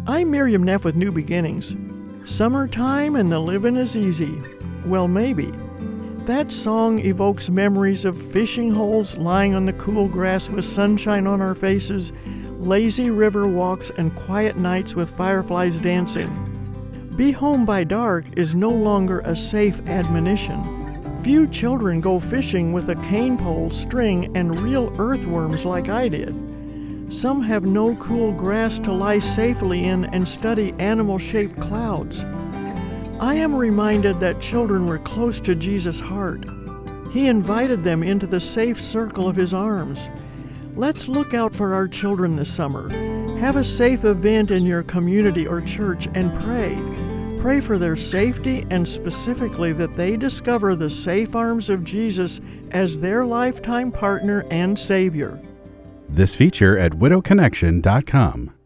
I'm Miriam Neff with New Beginnings. Summertime and the living is easy. Well, maybe. That song evokes memories of fishing holes lying on the cool grass with sunshine on our faces, lazy river walks, and quiet nights with fireflies dancing. Be home by dark is no longer a safe admonition. Few children go fishing with a cane pole, string, and real earthworms like I did. Some have no cool grass to lie safely in and study animal-shaped clouds. I am reminded that children were close to Jesus' heart. He invited them into the safe circle of his arms. Let's look out for our children this summer. Have a safe event in your community or church and pray. Pray for their safety and specifically that they discover the safe arms of Jesus as their lifetime partner and Savior. This feature at widowconnection.com.